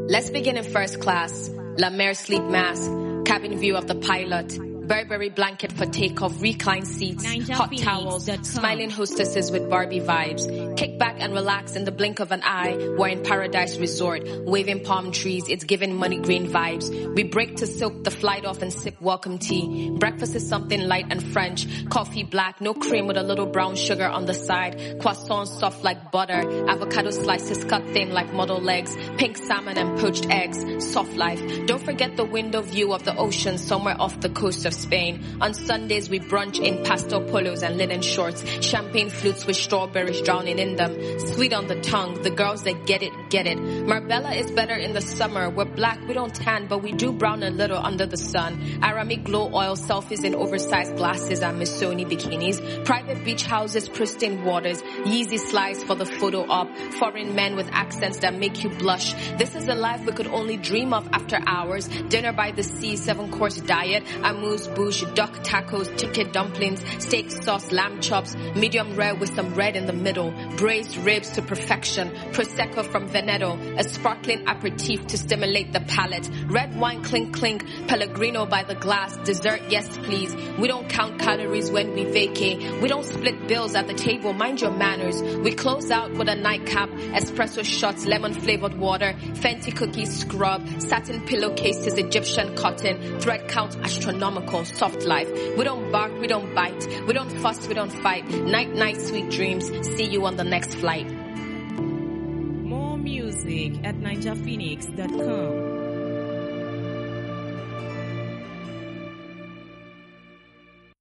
Let's begin in first class. La Mer sleep mask, cabin view of the pilot. Burberry blanket for takeoff, reclined seats, hot towels, smiling hostesses with Barbie vibes. Kick back and relax in the blink of an eye. We're in Paradise Resort, waving palm trees, it's giving money green vibes. We break to silk the flight off and sip welcome tea. Breakfast is something light and French. Coffee black, no cream with a little brown sugar on the side. Croissants soft like butter. Avocado slices cut thin like model legs. Pink salmon and poached eggs. Soft life. Don't forget the window view of the ocean somewhere off the coast of Spain. On Sundays we brunch in pastel polos and linen shorts. Champagne flutes with strawberries drowning in them. Sweet on the tongue, the girls that get it, get it. Marbella is better in the summer. We're black, we don't tan, but we do brown a little under the sun. Aramid glow oil, selfies in oversized glasses and Missoni bikinis. Private beach houses, pristine waters. Yeezy slides for the photo op. Foreign men with accents that make you blush. This is the life we could only dream of after hours. Dinner by the sea, 7-course diet. Amuse bouche, duck tacos, chicken dumplings, steak sauce, lamb chops, medium rare with some red in the middle, braised ribs to perfection, prosecco from Veneto, a sparkling aperitif to stimulate the palate, red wine clink clink, Pellegrino by the glass, dessert yes please. We don't count calories when we vacate, we don't split bills at the table, mind your manners. We close out with a nightcap, espresso shots, lemon flavored water, Fenty cookies scrub, satin pillowcases, Egyptian cotton, thread count astronomical, soft life. We don't bark, we don't bite, we don't fuss, we don't fight. Night night sweet dreams, see you on the next flight. More music at NigerPhoenix.com.